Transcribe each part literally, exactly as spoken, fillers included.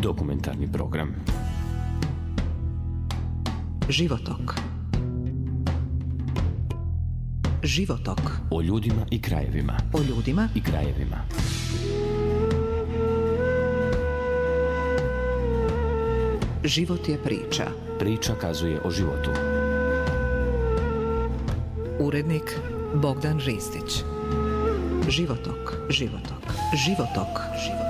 Dokumentarni program Životok. Životok. O ljudima i krajevima. O ljudima i krajevima. Život je priča. Priča kazuje o životu. Urednik Bogdan Ristić. Životok. Životok. Životok. Životok.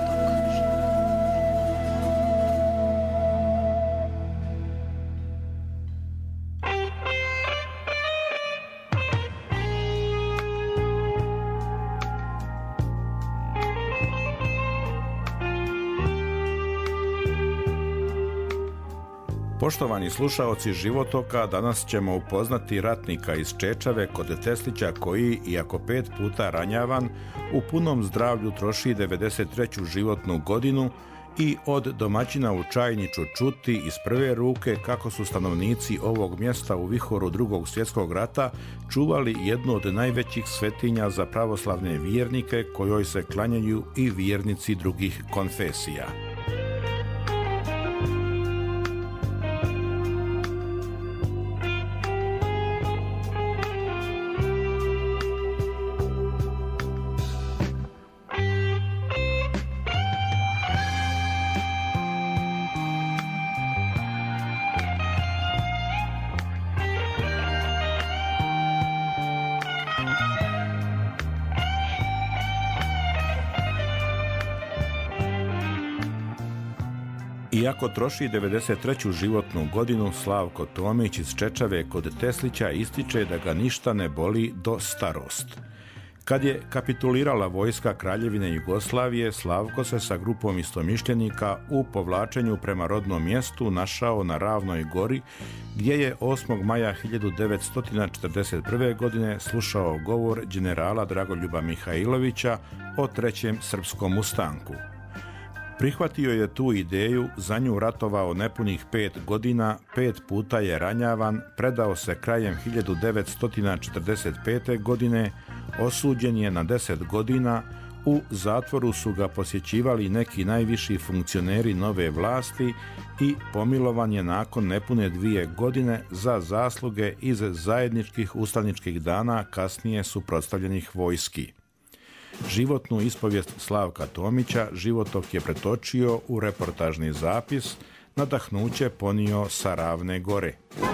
Poštovani slušaoci Životoka, danas ćemo upoznati ratnika iz Čečave kod Teslića koji, iako pet puta ranjavan, u punom zdravlju troši devedeset treću životnu godinu i od domaćina u Čajniću čuti iz prve ruke kako su stanovnici ovog mjesta u vihoru Drugog svjetskog rata čuvali jednu od najvećih svetinja za pravoslavne vjernike kojoj se klanjaju i vjernici drugih konfesija. Iako troši devedeset treću životnu godinu, Slavko Tomić iz Čečave kod Teslića ističe da ga ništa ne boli do starost. Kad je kapitulirala vojska Kraljevine Jugoslavije, Slavko se sa grupom istomišljenika u povlačenju prema rodnom mjestu našao na Ravnoj gori, gdje je osmog maja hiljadu devetsto četrdeset prve. godine slušao govor generala Dragoljuba Mihajlovića o trećem srpskom ustanku. Prihvatio je tu ideju, za nju ratovao nepunih pet godina, pet puta je ranjavan, predao se krajem hiljadu devetsto četrdeset pete. godine, osuđen je na deset godina, u zatvoru su ga posjećivali neki najviši funkcioneri nove vlasti i pomilovan je nakon nepune dvije godine za zasluge iz zajedničkih ustaničkih dana kasnije suprotstavljenih vojski. Životnu ispovijest Slavka Tomića Životok je pretočio u reportažni zapis, nadahnuće ponio sa Ravne gore.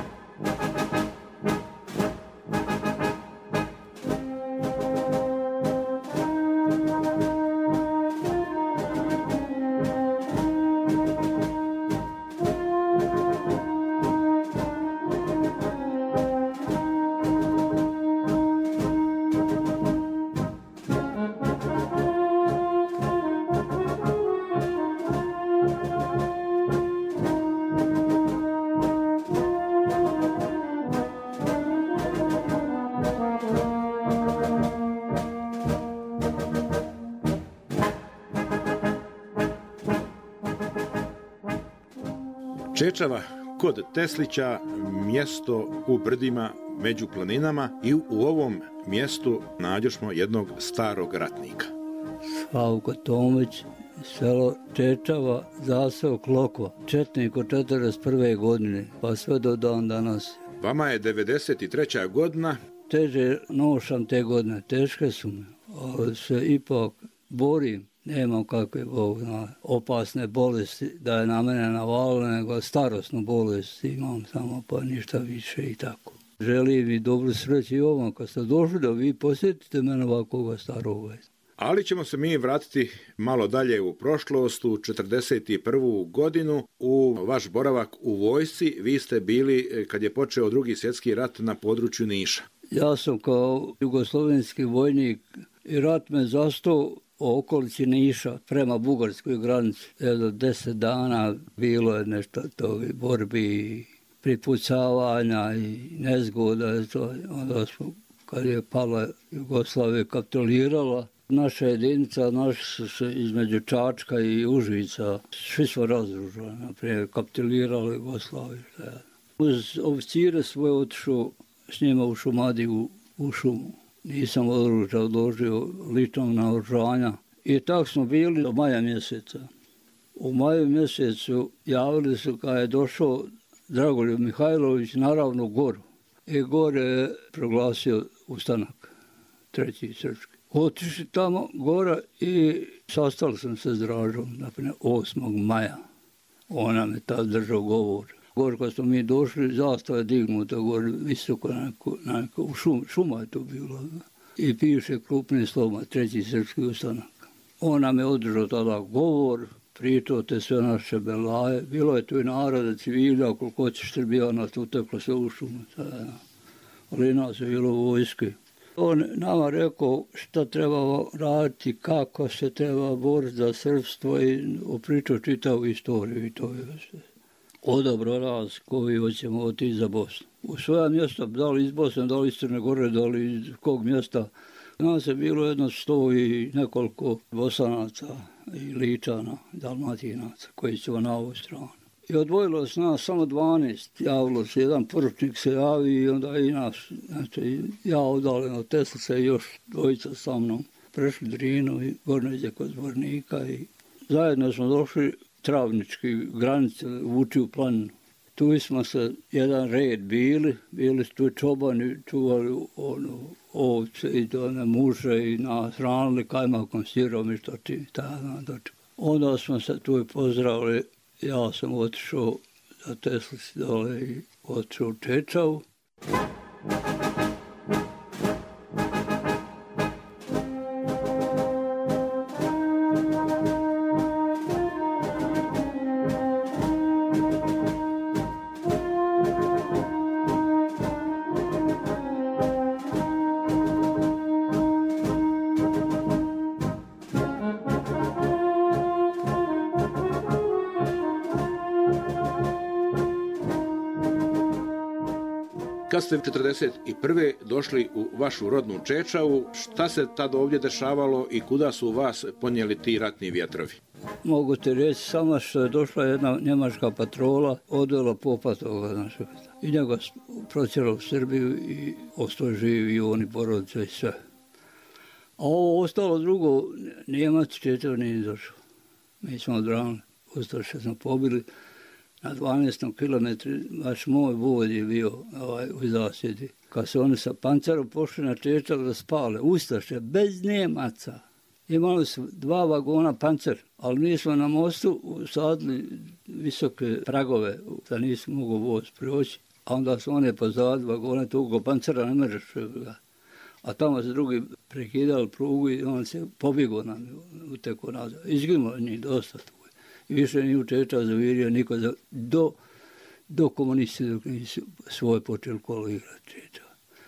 Čečava kod Teslića, mjesto u brdima među planinama, i u ovom mjestu nađošmo jednog starog ratnika. Slavko Tomić, selo Čečava, zaseo Klokva, četnik od četrdeset prve. godine, pa sve do dan danas. Vama je devedeset treća. godina. Teže nošam te godine, teške su me, ali se ipak borim. Nemam kakve Bog zna opasne bolesti da je na mene navalilo, nego starosnu bolest imam samo, pa ništa više i tako. Želim i dobru sreću i ovom kad ste došli da vi posjetite mene ovakvoga starog. Ali ćemo se mi vratiti malo dalje u prošlost, u četrdeset prvu. godinu, u vaš boravak u vojsci. Vi ste bili, kad je počeo Drugi svjetski rat, na području Niša. Ja sam kao jugoslovenski vojnik i rat me zastao o okolici Niša prema bugarskoj granici. Jedno deset dana bilo je nešto tovi borbi, pripucavanja i nezgoda. To, onda smo, kad je pala Jugoslavija, kapitulirala, naša jedinica, naši su se između Čačka i Užica, svi smo razružali, naprijed, kapitulirali Jugoslaviju. Uz oficire svoje otišao s njima u Šumadiju, u šumu. Nisam oružja odložio ličnog naoružanja. I tako smo bili do maja mjeseca. U maju mjesecu javili su kada je došao Dragoljub Mihajlović na Ravnu goru. I gore je proglasio ustanak, treći srpski. Otišli tamo gora i sastali sam se s Dražom, naprimjer, osmog maja. On nam je tad držao govor. Gore kad smo mi došli, zastava je dignuta gore visoko, na neko, na neko, u šum, šuma je to bilo. I piše krupnim slovima, treći srpski ustanak. On nam je održao tada govor, pričao te sve naše belaje. Bilo je tu i naroda, civila, koliko će Srbijana, tu teklo sve u šumu. Ali nas je bilo u vojski. On nama rekao šta treba raditi, kako se treba boriti za srpstvo i opričao čitavu istoriju i to je sve. Odabro nas koji hoćemo otići za Bosnu. U svoja mjesta, da li iz Bosne, da li iz Crne Gore, da li iz kog mjesta. Nas je bilo jedno sto i nekoliko Bosanaca i Ličana, Dalmatinaca koji su na ovoj strani. I odvojilo se nas samo dvanaest, javilo se, jedan poručnik se javi i onda i nas, znači ja odaljen od Teslice i još dvojica sa mnom. Prešli Drinu i Gornjeđe kod Zvornika i zajedno smo došli travnički granice vuči u planinu. Tu smo se jedan red bili, bili su tu čobani, čuvali ono, ovce i one muže i nas ranili kajmakom, sirom i što ti tada dočekali. Onda smo se tu pozdravili. Ja sam otišao za Teslici dole i otišao u Čečavu. Kad ste četrdeset prve došli u vašu rodnu Čečavu, šta se tad ovdje dešavalo i kuda su vas ponijeli ti ratni vjetrovi? Mogu ti reći samo što je došla jedna njemačka patrola, odvela popa toga našeg. I njega protjerala u Srbiju i ostao živi i oni porodice i sve. A ovo ostalo drugo, Njemac Čečav nije došao. Mi smo odbranili, ostalo što smo pobili. Na dvanaestom kilometru, baš moj vod je bio ovaj, u zasjedi. Kad su oni sa pancerom pošli na Čečav da spale, ustaše, bez Njemaca. Imali su dva vagona pancer, ali mi smo na mostu usadili visoke pragove, da nismo mogu voz proći. A onda su one pozadili vagone, toga pancera ne možeš. A tamo se drugi prekidali prugu i on se pobjegao nam, uteko nazad. Izginulo njih dosta tu. I više nije u Čečav zavirio niko za, do, do komunisti dok nisu svoje počeli kolo igrati Čečav.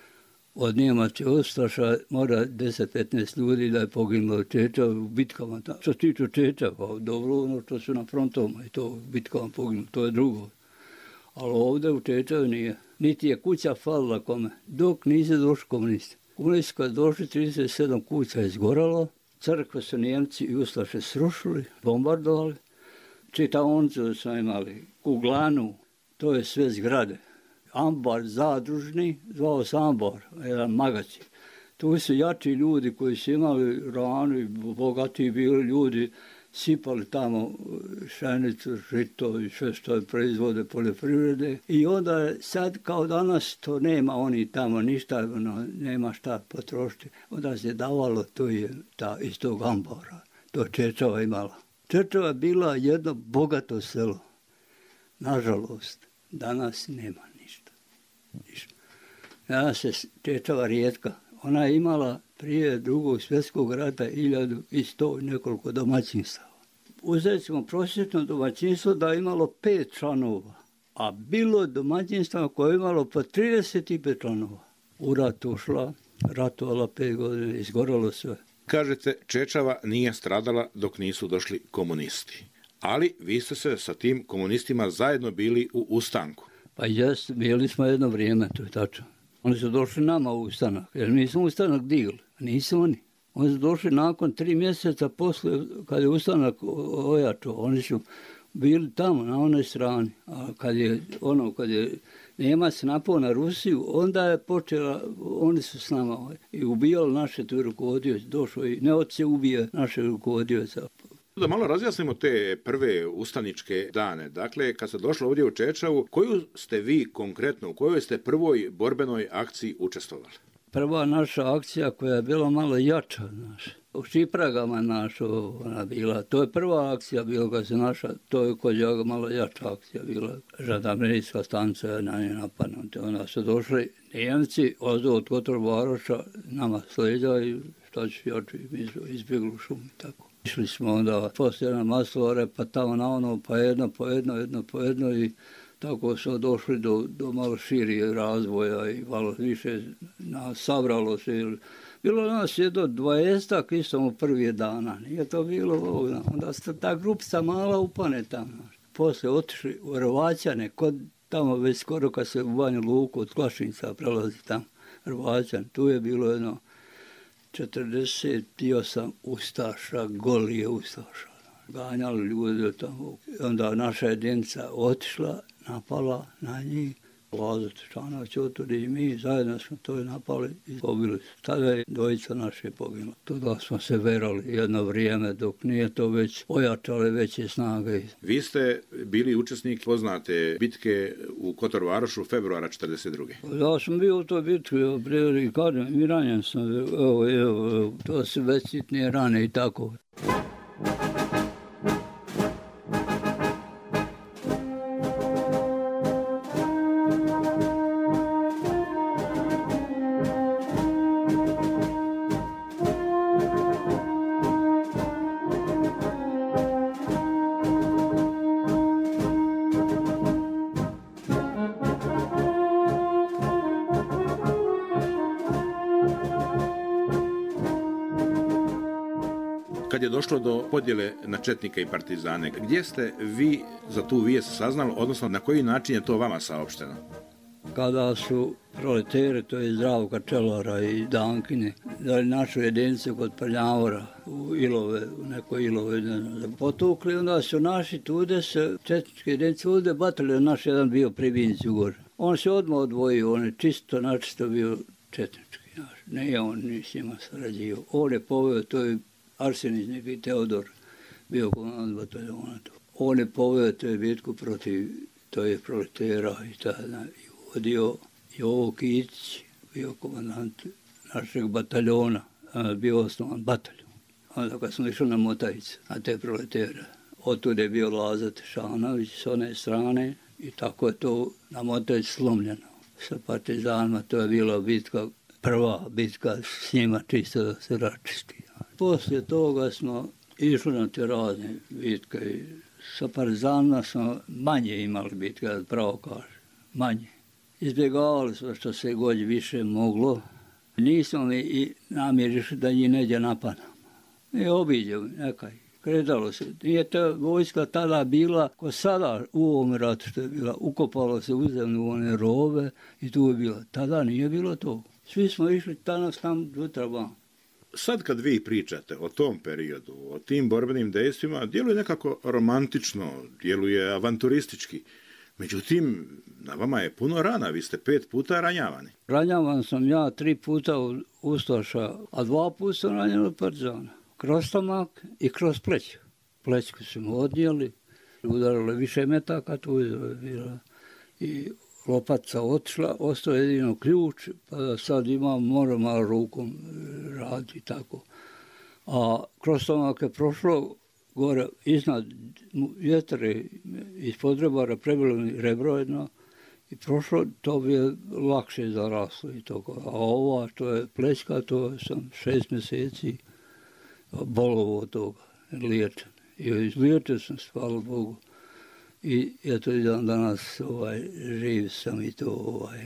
Od Njemačke Ostraša mora deset do petnaest ljudi da je poginulo u Čečav u bitkama. Što se tiče Čečava, dobro ono što su na frontovima i to u bitkama poginulo, to je drugo. Ali ovdje u Čečavu nije. Niti je kuća falila kome, dok nisu došli komunisti. Komunisti kad došli, trideset sedam kuća je izgoralo, crkve su Njemci i Ustaše srušili, bombardovali. Čitaonicu smo imali, Kuglanu, to je sve zgrade. Ambar zadružni, zvao se Ambar, jedan magacin. Tu su jači ljudi koji su imali ranu i bogati bili ljudi, sipali tamo šenicu, žito i sve što je proizvode poljoprivrede. I onda sad kao danas to nema oni tamo ništa, ono, nema šta potrošiti. Onda se davalo to je ta, iz tog Ambara, to Čečava imala. Čečava je bila jedno bogato selo. Nažalost, danas nema ništa. ništa. Danas je Čečava rijetka. Ona je imala prije drugog svjetskog rata hiljadu i sto nekoliko domaćinstava. Uzeli smo prosječno domaćinstvo da je imalo pet članova, a bilo domaćinstva koje je imalo po trideset pet članova. U rat ušla, ratovala pet godina, izgoralo sve. Kažete, Čečava nije stradala dok nisu došli komunisti. Ali vi ste se sa tim komunistima zajedno bili u ustanku. Pa jes, bili smo jedno vrijeme, to je tačno. Oni su došli nama u ustanak, jer mi smo ustanak digli, nisu oni. Oni su došli nakon tri mjeseca posle, kad je ustanak ojačao, oni su bili tamo, na onoj strani. A kad je, ono, kad je Njemac napao na Rusiju, onda je počela, oni su s nama i ubijali naše tu rukovodioce, došlo i neoce ubije naše rukovodioce. Da malo razjasnimo te prve ustaničke dane. Dakle, kad ste došli ovdje u Čečavu, koju ste vi konkretno, u kojoj ste prvoj borbenoj akciji učestvovali? Prva naša akcija koja je bila malo jača, znaš, u Šipragama naša ona bila. To je prva akcija bila kad se naša, to je kod Jaga malo jača akcija bila. Žandarmerijska stanca je na nje napadnuta. Onda su došli Nijemci od Kotor-Varoša nama sleđa i šta ću jači, mi smo izbjegli u šumu i tako. Išli smo onda poslije na Maslovare, pa tamo na ono, pa jedno po jedno, jedno po jedno i tako smo došli do, do malo širije razvoja i malo više nas sabralo se. Bilo nas jedno dvajestak isto u prvije dana, nije to bilo, onda ste ta grupca mala upane tamo. Poslije otišli u Rvaćane, kod tamo već skoro kad se u Banju Luku od Klašnica prelazi tamo, Rvaćan, tu je bilo jedno četrdeset osam ustaša, golije ustaša. Ganjali ljude tamo. Onda naša jedinica otišla, napala na njih. Lazo Tečanović otudi i mi zajedno smo to napali i pobili. Tada je dvojica naše poginula. Tada smo se verali jedno vrijeme dok nije to već ojačale veće snage. Vi ste bili učesnik poznate bitke u Kotor-Varošu februara četrdeset druge. Ja sam bio u toj bitki, i kažem, i ranjen sam, evo, evo, evo, to se već sitnije rane i tako. Kad je došlo do podjele na četnike i partizane, gdje ste vi za tu vijest saznali, odnosno na koji način je to vama saopšteno? Kada su proleteri, to je Zdravka Čelara i Dankine, dali našu jedinicu kod Prljavora u Ilove, u nekoj Ilove, ne znam, potukli, onda su naši tude se, četničke jedinice, ovdje bataljon naš jedan bio pri Vincu gore. On se odmah odvojio, on je čisto načisto bio četnički naš, ne on ni s njima sarađivao. On je poveo, to je Arsenić neki Teodor, bio komandant bataljona. On je poveo tu bitku protiv toje proletera i tada i vodio Jovo Kitić, bio komandant našeg bataljona, bio osnovan bataljon. Onda kad smo išli na Motajice, na te proletere, otud je bio Lazo Tešanović s one strane i tako je to na Motajici slomljeno. Sa partizanima to je bila bitka, prva bitka s njima čisto da se račisti. Poslije toga smo išli na te razne bitke i sa partizanima smo manje imali bitke, da pravo kaže, manje. Izbjegavali smo što se god više moglo. Nismo mi i namjerišli da njih neđe napadamo. I obiđemo nekaj. Kretalo se. Nije ta vojska tada bila, ko sada u ovom ratu što je bila, ukopalo se u zemlju one rove i tu je bila. Tada nije bilo to. Svi smo išli danas tam jutra van. Sad kad vi pričate o tom periodu, o tim borbenim dejstvima, djeluje nekako romantično, djeluje avanturistički. Međutim, na vama je puno rana, vi ste pet puta ranjavani. Ranjavan sam ja tri puta u ustaša, a dva puta sam ranjen od partizana. Kroz stomak i kroz pleću. Plećku smo odnijeli, udarili više metaka, tu je bila i lopaca otišla, ostao jedino ključ, pa da sad imam, moram malo rukom raditi tako. A kroz stomak je prošlo gore iznad vjetre ispod rebara, prebilo mi rebro jedno i prošlo, to bi je lakše zaraslo i toko. A ova, to je plećka, to sam šest mjeseci bolovo od toga, liječen. I izliječen sam, hvala Bogu. I eto i dan danas ovaj, živ sam i to. Ovaj.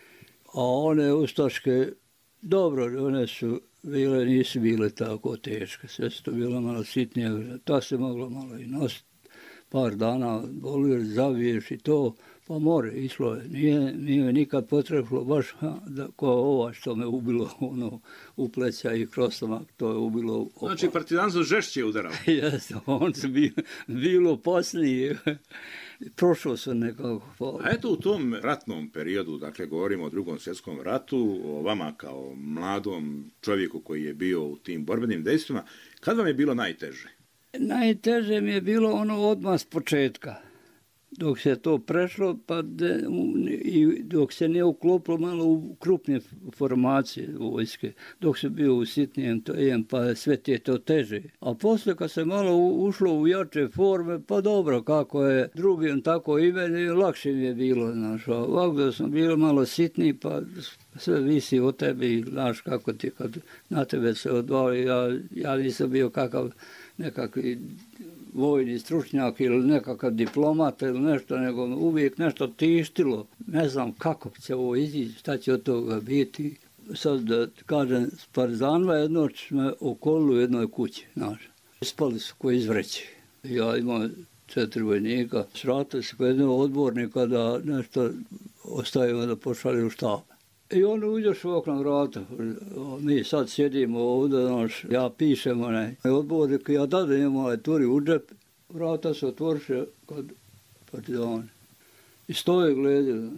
A one ustaške, dobro, one su bile, nisu bile tako teške, sve su to bilo malo sitnije, ta se moglo malo i nositi. Par dana bolio, zaviješ i to, pa more, išlo je. Nije, nije nikad potrebno baš da, ko ova što me ubilo ono, u pleća i kroz stomak, to je ubilo. Opa. Znači partizan su žešće udarali. Jeste, on su bilo, bilo poslije. Prošao sam nekako. A eto u tom ratnom periodu, dakle govorimo o drugom svjetskom ratu, o vama kao mladom čovjeku koji je bio u tim borbenim dejstvima, kad vam je bilo najteže? Najteže mi je bilo ono odmah s početka. Dok se to prešlo, pa de, i dok se nije uklopilo malo u krupne formacije vojske, dok se bio u sitnijem, to jem, pa sve ti je to teže. A poslije kad se malo ušlo u jače forme, pa dobro, kako je drugim tako i meni, lakše mi je bilo, znaš, ovako da sam bio malo sitniji, pa sve visi o tebi, znaš, kako ti kad na tebe se odvali, ja, ja nisam bio kakav nekakvi vojni stručnjak ili nekakav diplomat ili nešto, nego uvijek nešto tištilo. Ne znam kako će ovo izići, šta će od toga biti. Sad da kažem, s partizanima jedno me okolili u jednoj kući, znaš. Ispali su koji iz vreće. Ja imam četiri vojnika. Sratili se kod jednog odbornika da nešto ostavimo da pošalju u štab. I on uđeš u okno vrata, mi sad sjedimo ovdje, znaš, ja pišem onaj odbornik, ja dadem imam ovaj turi u džep, vrata se otvoriše kod partizana. I stoje gledaju.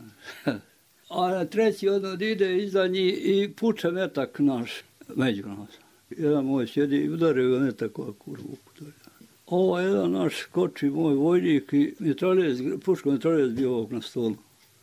A na treći odmah ide iza njih i puče metak naš, među nas. Jedan moj sjedi i udari ga metak ovako u ruku. Ovo jedan naš skoči moj vojnik i mitraljez, puško mitraljez bio ovog na stolu.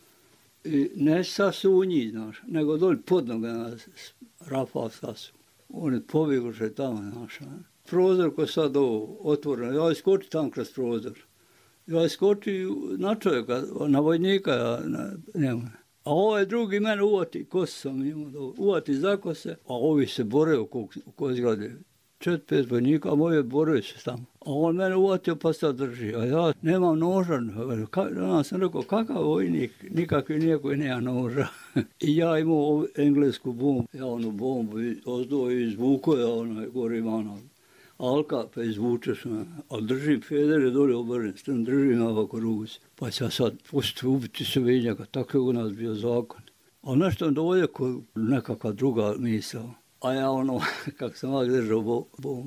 I ne sasunji, znaš, nego dolj pod noga nas rafal sasu. Oni pobjeguše tamo, znaš. Prozor ko sad ovo otvoren, ja iskoči tam kroz prozor. Ja iskoči na čovjeka, na vojnika, ja na, nema. A ovaj drugi mene uvati, kosu sam imao, uvati za kose, a ovi se bore oko, oko zgrade. Čet, pet vojnika, a moje bore se tamo. A on mene uvatio pa sad drži, a ja nemam noža. Ja sam rekao, kakav vojnik, nikakvi nijekoj nema noža. I ja imao englesku bombu, ja onu bombu ozdo izvuko, ja onaj gore ima ona alka, pa izvučeš me. Ali držim feder je dolje obrnen, s tim držim ovako ruci. Pa će sad pustiti ubiti se vinjaka, tako je u nas bio zakon. A nešto dovolje ko nekakva druga misla. A ja ono, kako sam ovak držao bombu.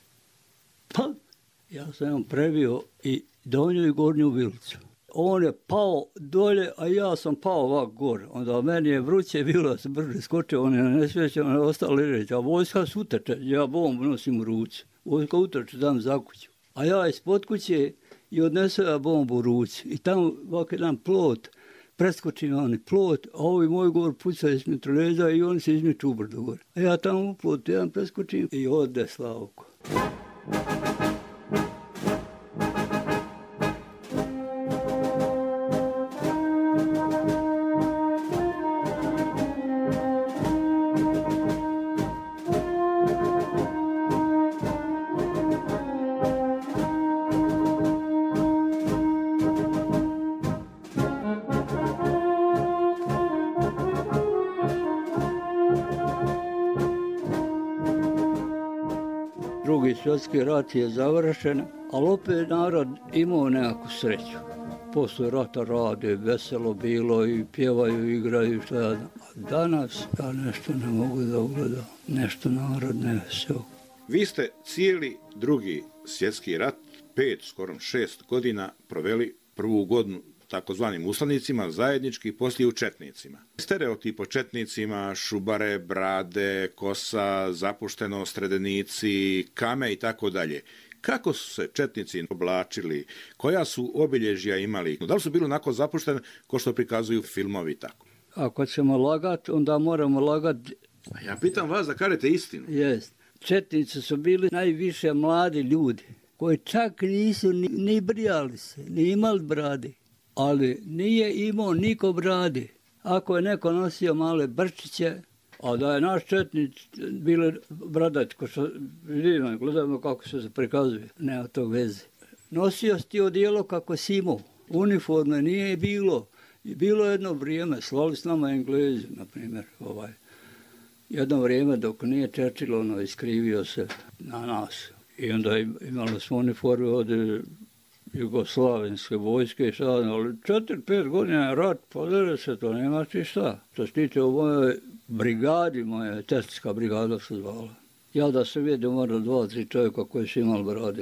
Pa, ja sam on prebio i donju i gornju vilicu. On je pao dolje, a ja sam pao ovak gore. Onda meni je vruće bilo, da se brže skočio, on je nesvećan, on je ostao ležeći. A vojska se uteče, ja bombu nosim u ruci. Vojska uteče tam za kuću. A ja ispod kuće i odnesu ja bombu u ruci. I tamo ovak jedan plot, preskočim oni plot, a ovi moj gor pucaju iz mitraljeza i oni se izmiču u brdo gore. A ja tamo u plot jedan preskočim i ode Slavko. Drugi svjetski rat je završen, ali opet narod imao nekakvu sreću. Posle rata rade, veselo bilo i pjevaju, igraju, šta ja znam. A danas ja nešto ne mogu da ugledam, nešto narod ne veselo. Vi ste cijeli drugi svjetski rat, pet, skoro šest godina, proveli prvu godinu takozvanim usladnicima, zajednički, poslije u četnicima. Stereotip o četnicima, šubare, brade, kosa, zapuštenost, sredenici, kame i tako dalje. Kako su se četnici oblačili? Koja su obilježja imali? Da li su bili onako zapušteni ko što prikazuju filmovi tako? Ako ćemo lagat, onda moramo lagat. A ja pitam vas da kažete istinu. Jest. Četnici su bili najviše mladi ljudi, koji čak nisu ni, ni brijali se, ni imali brade. Ali nije imao niko brade. Ako je neko nosio male brčiće, a da je naš četnik bili bradati, ko što vidimo, gledamo kako se prikazuje, nema to veze. Nosio si ti odijelo kako si imao, uniforme nije bilo. I bilo jedno vrijeme, slali s nama Englezi, na primjer, ovaj. Jedno vrijeme dok nije Churchill, ono, iskrivio se na nas. I onda imali smo uniforme od jugoslavenske vojske i šta, ali četiri, pet godina je rat, podere se, to nema ti šta. Što se tiče u mojoj brigadi, moja testinska brigada se zvala. Ja da se vidim, mora dva, tri čovjeka koji su imali brade,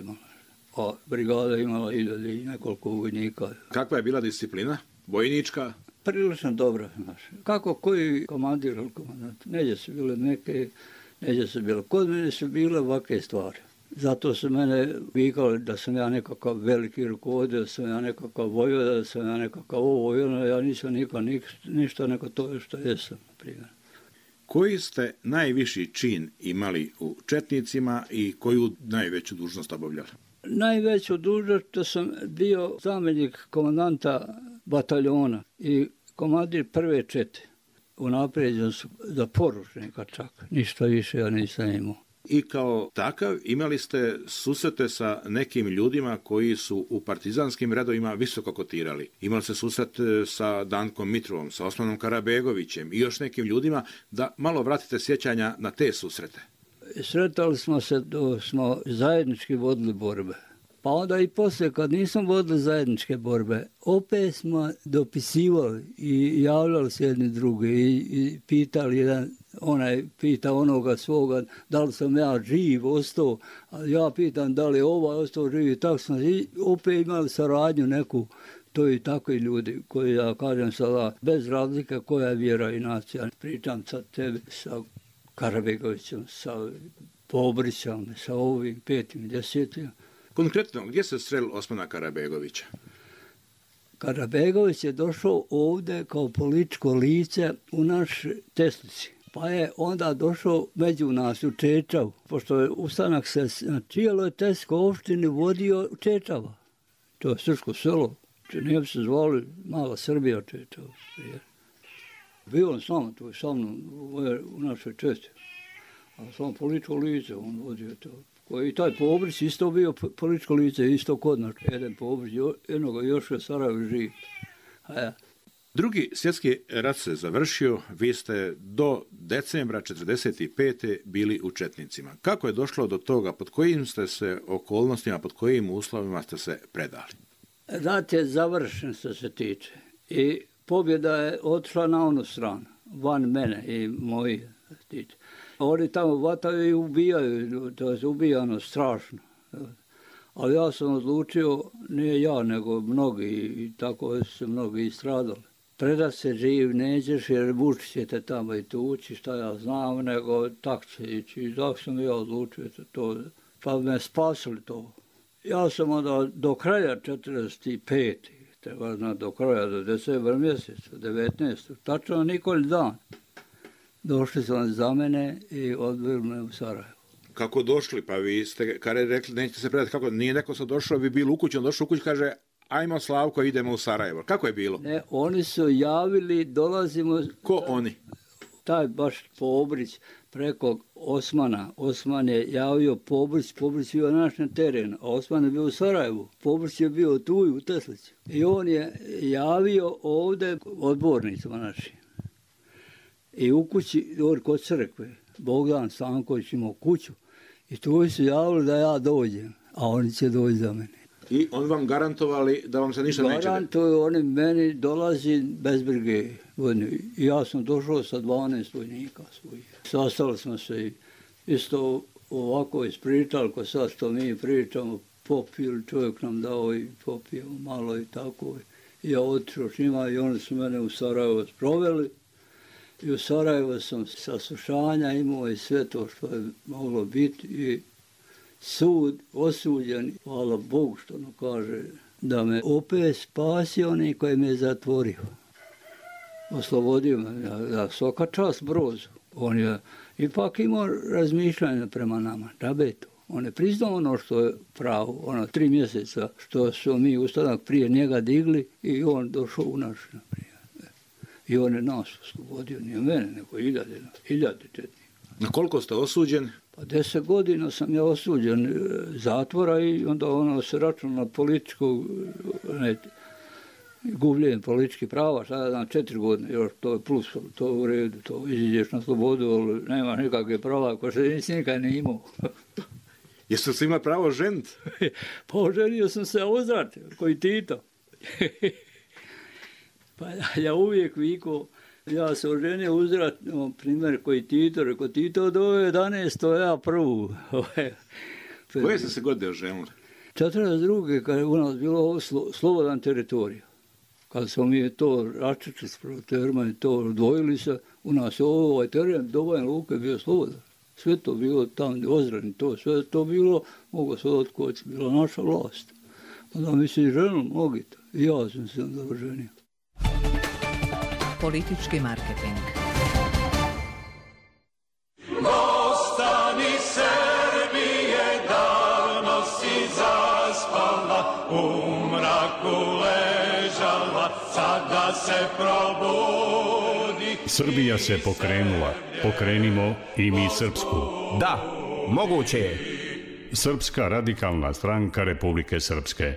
a brigada imala i nekoliko vojnika. Kakva je bila disciplina? Vojnička? Prilično dobro, znaš. Kako koji komandir ili komandant. Neđe su bile neke, neđe su bile. Kod mene su bile ovakve stvari. Zato su mene vikali da sam ja nekakav veliki rukovodio, da sam ja nekakav vojvoda, da sam ja nekakav ovo, ja nisam nikad ništa nego to što jesam, na primjer. Koji ste najviši čin imali u četnicima i koju najveću dužnost obavljali? Najveću dužnost što sam bio zamjenik komandanta bataljona i komandir prve čete. Unaprijeđen su za poručnika čak, ništa više ja nisam imao. I kao takav imali ste susrete sa nekim ljudima koji su u partizanskim redovima visoko kotirali. Imali ste susret sa Dankom Mitrovom, sa Osmanom Karabegovićem i još nekim ljudima, da malo vratite sjećanja na te susrete. Sretali smo se, do, smo zajednički vodili borbe. Pa onda i poslije, kad nismo vodili zajedničke borbe, opet smo dopisivali i javljali se jedni drugi i, i pitali jedan, onaj pita onoga svoga da li sam ja živ ostao, a ja pitam da li je ovaj ostao živ i tako smo i opet imali saradnju neku, to i takvi ljudi koji, ja kažem sada, bez razlike koja je vjera i nacija. Pričam sa tebi, sa Karabegovićem, sa Pobrićem, sa ovim petim, desetim. Konkretno, gdje se sreli Osmana Karabegovića? Karabegović je došao ovdje kao političko lice u naš Teslici. Pa je onda došao među nas u Čečavu, pošto je ustanak se na cijeloj Teslskoj opštini vodio u Čečava. To je srpsko selo. Nije bi se zvali Mala Srbija Čečava. Bio on s nama, to je sa mnom u našoj česti. A sam političko lice, on vodio to. I taj Pobrić isto bio političko lice, isto kod nas. Jedan Pobrić, jednoga još je Sarajevo živ. Ja. Drugi svjetski rat se završio, vi ste do decembra četrdeset pete bili u četnicima. Kako je došlo do toga, pod kojim ste se okolnostima, pod kojim uslovima ste se predali? Rat je završen što se tiče i pobjeda je otišla na onu stranu, van mene i moji tiče. Oni tamo vataju i ubijaju, to je ubijano strašno. Ali ja sam odlučio, nije ja, nego mnogi, i tako su se mnogi istradali. Predat se živ nećeš jer vući će te tamo i tući, šta ja znam, nego tak će ići. I tako sam ja odlučio to, pa me spasili to. Ja sam onda do kraja četrdeset pete treba znati do kraja, do decembra mjeseca, devetnaestog tačno Nikolj dan. Došli su oni za mene i odveli me u Sarajevo. Kako došli? Pa vi ste, kada je rekli, nećete se predati, kako nije neko sad došao, vi bili u kući, on došao u kući, kaže, ajmo Slavko, idemo u Sarajevo. Kako je bilo? Ne, oni su javili, dolazimo... Ko oni? Taj baš Pobrić preko Osmana. Osman je javio Pobrić, Pobrić je bio naš na teren, a Osman je bio u Sarajevu. Pobrić je bio tu u Teslici. I on je javio ovdje odbornicima našim. I u kući, kod crkve, Bogdan Stanković imao kuću i tu su javili da ja dođem, a oni će doći za mene. I on vam garantovali da vam se ništa neće? Garantuju, oni meni dolazi bez brige. I ja sam došao sa dvanaest vojnika svojih. Sastali smo se i isto ovako ispričali, ko sad što mi pričamo, popili, čovjek nam dao i popio malo i tako. I ja otišao s njima i oni su mene u Sarajevo sproveli. I u Sarajevo sam saslušanja imao i sve to što je moglo biti i sud osuđen, hvala Bogu što ono kaže, da me opet spasio onaj koji me je zatvorio. Oslobodio me, da svaka čast Brozu. On je ipak imao razmišljanja prema nama, džabe to. On je priznao ono što je pravo, ono tri mjeseca što su mi ustanak prije njega digli i on došao u naš naprijed. I on je nas oslobodio, nije mene, nego hiljade, hiljade četnika. Na koliko ste osuđen? Pa deset godina sam ja osuđen zatvora i onda ono se računa na političku, ne, gubljenje političkih prava, sada znam četiri godine, još to je plus, to je u redu, to iziđeš na slobodu, ali nema nikakve prava, ako se nisi nikad ne imao. Jeste se imali pravo ženiti? Pa oženio sam se ozrat, koji Tito. Pa ja uvijek vikao, ja se oženio uzrat, no, primjer koji Tito, rekao Tito do jedanaesto ja prvu. Koje ste se godine oženili? četrdeset druge kad je u nas bilo slo, slobodan teritorij. Kad smo mi to račečili s terma i to odvojili se, u nas ovaj teren do Banja Luke bio slobodan. Sve to bilo tamo, ozrani to, sve to bilo, mogo se otkoći, bila naša vlast. Onda mi se i ženu mnogi to, i ja sam se onda oženio. Politički marketing. Ostani Srbije, davno si zaspala, u mraku ležala, sada se probudi. Srbija se pokrenula, pokrenimo i mi srpsku. Da, moguće je. Srpska radikalna stranka Republike Srpske.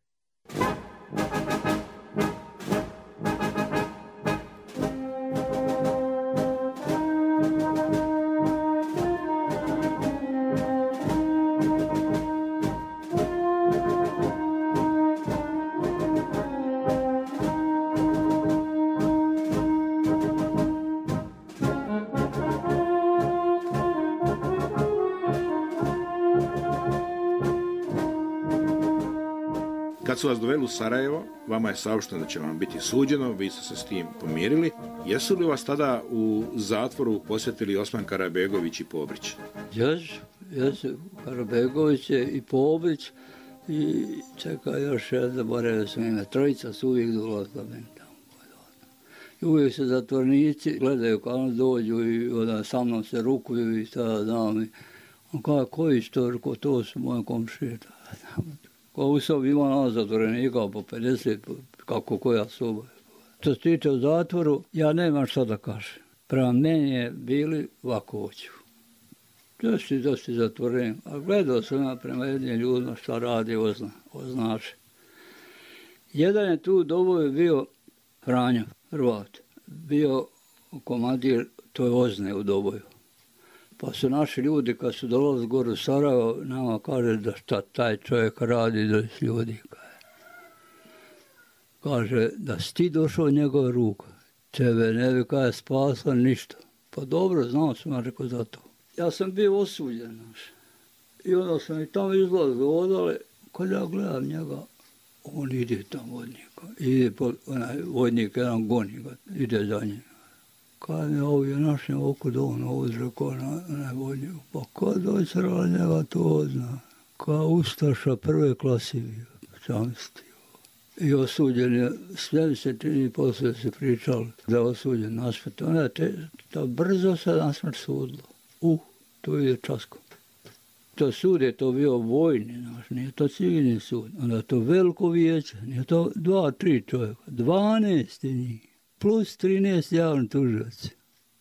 Kad su vas doveli u Sarajevo, vama je saopšteno da će vam biti suđeno, vi ste se s tim pomirili. Jesu li vas tada u zatvoru posjetili Osman Karabegović i Pobrić? Jesu, jesu, Karabegović je i Pobrić i čeka još jedan, zaboravio sam ime, trojica su uvijek dolazila meni tamo. I uvijek se zatvornici gledaju kad nas dođu i onda sa mnom se rukuju i sada znam. On kada, koji što, reko, to su moje komšije. Ko u sobi ima nas zatvorenika po pedeset, kako koja soba. Što se tiče u zatvoru, ja nemam šta da kažem. Prema meni je bili ovako hoću. Dosti, dosti zatvorenim. A gledao sam ja prema jednim ljudima šta radi, ozna, označe. Jedan je tu dovoje bio Franjo, Hrvat. Bio komandir toj ozne u Doboju. Pa su naši ljudi, kad su dolazili gore u Sarajevo, nama kaže da šta taj čovjek radi da s ljudi. Kaže da si ti došao od njegove ruke, tebe ne bi kada je spasla ništa. Pa dobro, znao sam, ja rekao za to. Ja sam bio osuđen, znaš. I onda sam i tamo izlazio odale, kad ja gledam njega, on ide tamo od njega. Ide po, onaj vodnik, jedan goni ga, ide za njega. Kad mi ovdje našem oko da on odrekao na, na vodnju, pa kad doćera njega to zna. Kao ustaša prve klase bio, čamstio. I osuđen je, sve mi se čini, poslije se pričali da je osuđen nasmrt. Ona je te, ta brzo se nasmrt sudilo. Uh, to je časko. To sud je to bio vojni, naš, nije to civilni sud. Onda je to veliko vijeće, nije to dva, tri čovjeka, dvanaest je njih. Plus trinaest javni tuživac.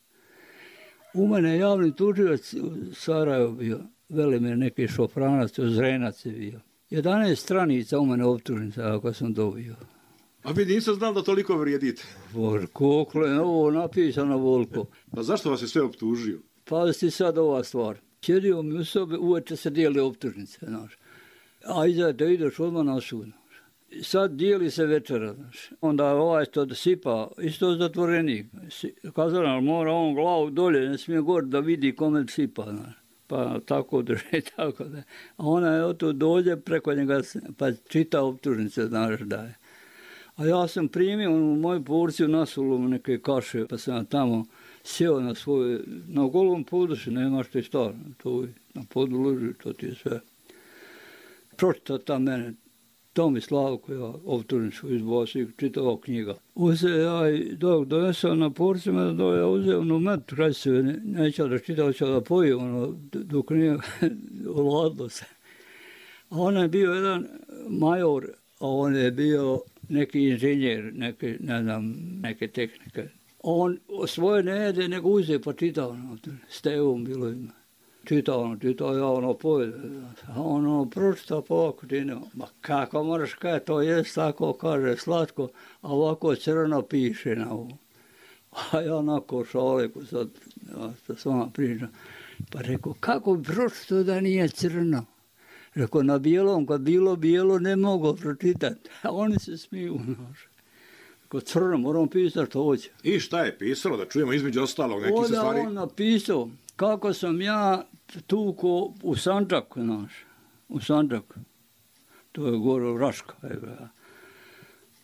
U mene je javni tuživac u Sarajevo bio, Velimir neki Šofranac, Zrenac je bio. jedanaest stranica u mene optužnica, ako sam dobio. A vi nisam znali da toliko vrijedite. Bože, koliko je ovo napisano voliko. Pa zašto vas je sve optužio? Pazi sad ova stvar. Sjedio mi u sobi, uveče se dijeli optužnice, znaš. A iza da ideš odmah na sud. Sad dijeli se večera, znaš. Onda ovaj što sipa, isto zatvorenik. Kazano, mora on glavu dolje, ne smije gore da vidi kome sipa, znaš. Pa tako drži, tako da. A ona je oto dođe preko njega, pa čita optužnice, znaš da je. A ja sam primio u moju porciju nasulu neke kaše, pa sam tamo sjeo na svoje, na golom području, nema što je stvar, to je na podu leži, to ti je sve. Pročita tam mene, Tomislav, koja optužnicu iz Bosne, čitava knjiga. Uze ja i dok donesao na porcima, da ja uzeo ono met, kraj se, ne, neće da čitao, će da poje, ono, dok nije oladilo se. A on je bio jedan major, a on je bio neki inženjer, neke, ne znam, neke tehnike. On svoje ne jede, nego uze pa čitao, ono, s tevom bilo ima. Čitao ono, čitao ja ono pojede. A ono pročita pa ovako ti ne. Ma kako moraš kaj, to jest tako, kaže, slatko, a ovako crno piše na ovo. A ja onako šaleku sad, ja sa s vama pričam. Pa rekao, kako bi pročito da nije crno? Rekao, na bijelom, kad bilo bijelo, ne mogu pročitati. A oni se smiju, znaš. Rekao, crno, moram pisati što hoće. I šta je pisalo, da čujemo između ostalog neki se stvari? Onda on napisao, kako sam ja tuko u Sandžak, znaš, u Sandžak. To je gore u Raška.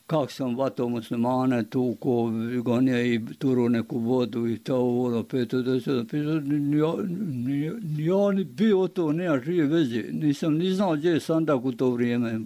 kako sam vatao muslimane, tuko, gonio i turu neku vodu i to ono, peto, deset, peto, ja ni bio to, nema žive veze, nisam ni znao gdje je sandak u to vrijeme.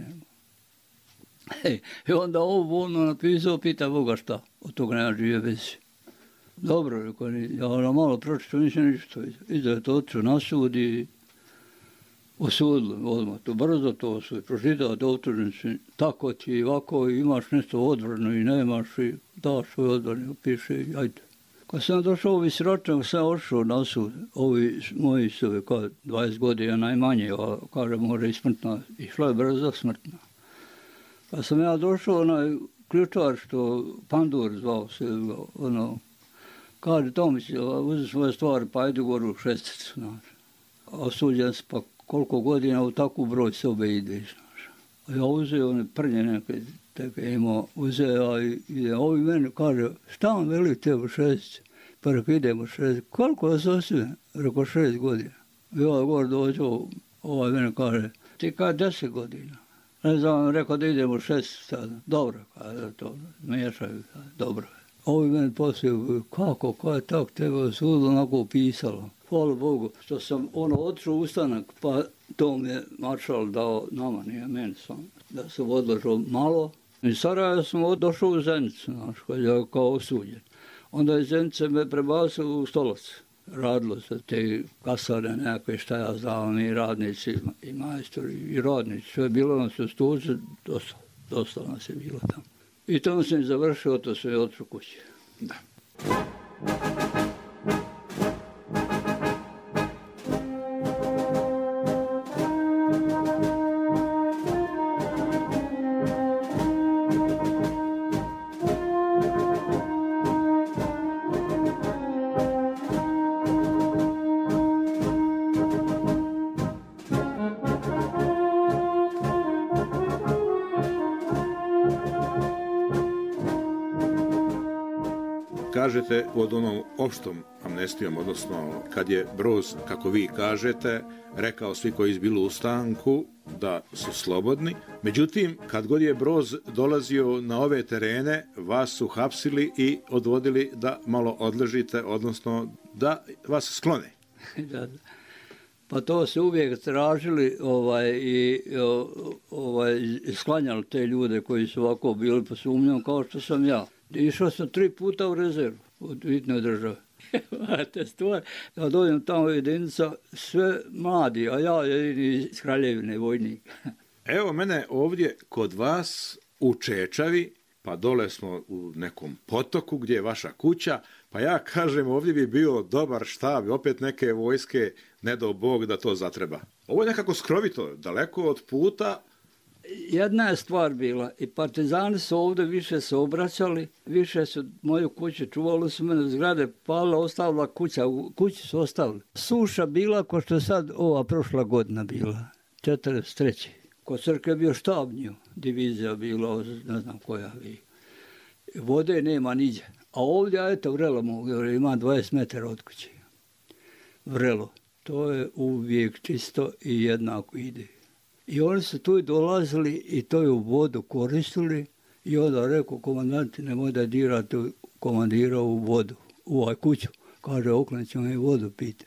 Hey, i onda ovo volno napisao, pita Boga šta, od toga nema žive veze. Dobro, rekao, ja ono malo pročito, nisam ništa. I da je to otišao na sud i osudili odmah. To brzo to su pročitao da optužnici, tako ti i ovako, imaš nešto odvrno i nemaš i daš svoj odvrno, piše i ajde. Kad sam došao ovi sročan, sam ošao na sud, ovi moji su kao dvadeset godina najmanje, a kaže može i smrtna, išla je brzo smrtna. Kad sam ja došao, onaj ključar što Pandur zvao se, ono, kaže Tomić, uzeti svoje stvari, pa ajde gore u šesticu, znaš. Osuđen se, pa koliko godina u takvu broj sobe ideš, znaš. A ja uzeo one prnje neke, teke imao, uzeo, i, i ovi meni kaže, šta vam veli te u šesticu? Pa rekao, idemo u šesticu. Koliko je osuđen? Rekao, šest godina. I ovaj gore dođu, ovaj meni kaže, ti kaže deset godina. Ne znam, rekao da idemo u šesticu sada. Dobro, kaže to, miješaju, dobro. Ovi meni poslije, kako, ko je tako tebe osudilo, onako upisalo. Hvala Bogu, što sam ono otišao ustanak, pa to mi je maršal dao nama, nije meni sam, da sam odložio malo. I Sarajeva sam došao u Zenicu, znaš, kad je kao osuđen. Onda je Zenice me prebacilo u Stolac. Radilo se te kasare nekakve, šta ja znam, i radnici, i majstori, i radnici. Sve bilo nas u Stolcu, dosta, dosta nas je bilo tamo. I tamo sam završio, to sve otišao kući. Da. Kažete od onom opštom amnestijom, odnosno kad je Broz, kako vi kažete, rekao svi koji izbili u stanku da su slobodni. Međutim, kad god je Broz dolazio na ove terene, vas su hapsili i odvodili da malo odležite, odnosno da vas sklone. Da, da. Pa to se uvijek tražili ovaj, i ovaj, sklanjali te ljude koji su ovako bili po sumnjom kao što sam ja. Išao sam tri puta u rezervu od Vitne države. Te stvari, ja dođem tamo jedinica, sve mladi, a ja jedini iz Kraljevine vojnik. Evo mene ovdje kod vas u Čečavi, pa dole smo u nekom potoku gdje je vaša kuća, pa ja kažem ovdje bi bio dobar štab, opet neke vojske, ne do Bog da to zatreba. Ovo je nekako skrovito, daleko od puta. Jedna je stvar bila, i partizani su ovdje više se obraćali, više su moju kuću čuvali, su mene zgrade pale, ostavila kuća, u kući su ostavili. Suša bila ko što je sad ova prošla godina bila, četrdeset treće. Kod crkve je bio štabnju, divizija bila, ne znam koja vi. Vode nema niđe. A ovdje, eto, vrelo mogu, ima dvadeset metara od kuće. Vrelo. To je uvijek čisto i jednako ide. I oni su tu dolazili i to je u vodu koristili i onda rekao komandanti nemoj da dirate komandira u vodu, u ovaj kuću. Kaže okrenut ćemo i vodu piti.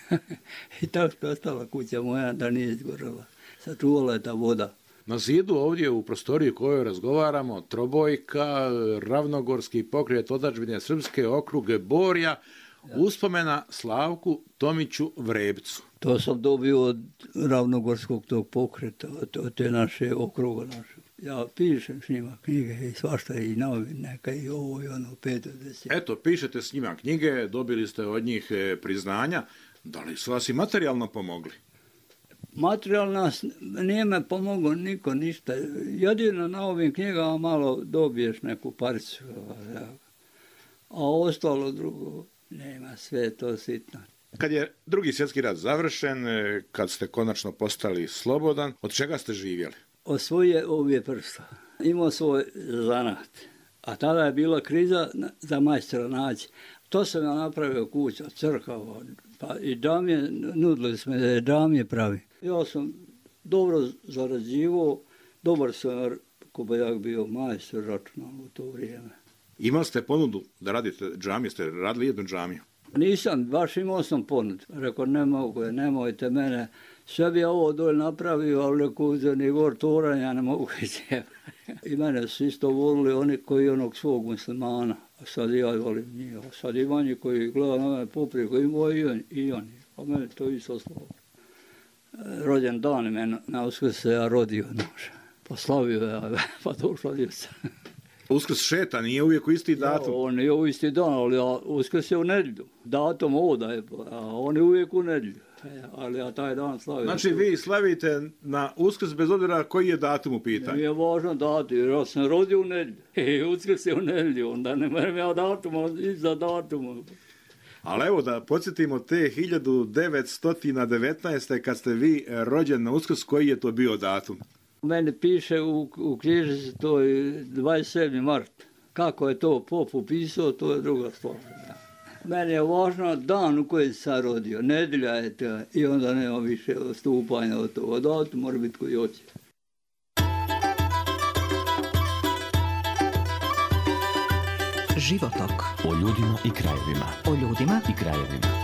I tako je ostala kuća moja da nije izgorela. Sačuvala je ta voda. Na zidu ovdje u prostoriji u kojoj razgovaramo, Trobojka, Ravnogorski pokret otadžbine srpske, okruge Borja, uspomena Slavku Tomiću Vrebcu. To sam dobio od Ravnogorskog tog pokreta, od te naše okruga naše. Ja pišem s njima knjige i svašta i novin neka i ovo i ono peto deset. Eto, pišete s njima knjige, dobili ste od njih priznanja. Da li su vas i materijalno pomogli? Materijalno nije me pomogao niko ništa. Jedino na ovim knjigama malo dobiješ neku paricu. A ostalo drugo nema, sve to sitno. Kad je drugi svjetski rat završen, kad ste konačno postali slobodan, od čega ste živjeli? Od svoje ovije prsta. Imao svoj zanat. A tada je bila kriza za majstora naći. To sam ja napravio kuća, crkava, pa i džamije, nudili smo da je džamije pravi. Ja sam dobro zarađivao, dobar sam Kobajak bio majstor računa u to vrijeme. Imali ste ponudu da radite džamiju, ste radili jednu džamiju? Nisam, baš imao sam ponud. Rekao, ne mogu, nemojte mene. Sve bi ovo dolje napravio, ali neko uzeli gor toranj, ja ne mogu ići. I mene su isto volili oni koji onog svog muslimana. A sad ja volim njih. A sad ima njih koji gleda na mene poprije, imao i oni. I oni. A mene to isto slovo. Rođen dan me na Uskrs se ja rodio, nož. Poslavio ja, pa došla djeca. Uskrs šeta, nije uvijek u isti datum. Ja, on je u isti dan, ali ja, Uskrs je u nedjelju. Datum oda je, a on je uvijek u nedjelju. Ali ja taj dan slavim. Znači vi slavite na Uskrs bez obzira koji je datum u pitanju? Nije važno datum, jer ja sam rodio u nedjelju. I Uskrs je u nedjelju, onda ne moram ja datuma, iza datuma. Ali evo da podsjetimo te hiljadu devetsto devetnaeste. kad ste vi rođen na Uskrs, koji je to bio datum? Meni piše u, u knjižici to je dvadeset sedmi mart. Kako je to pop upisao, to je druga stvar. Meni je važno dan u kojem sam rodio, nedjelja je to i onda nema više stupanja od toga. Datum mora biti koji hoće. Životok. O ljudima i krajevima. O ljudima I krajevima.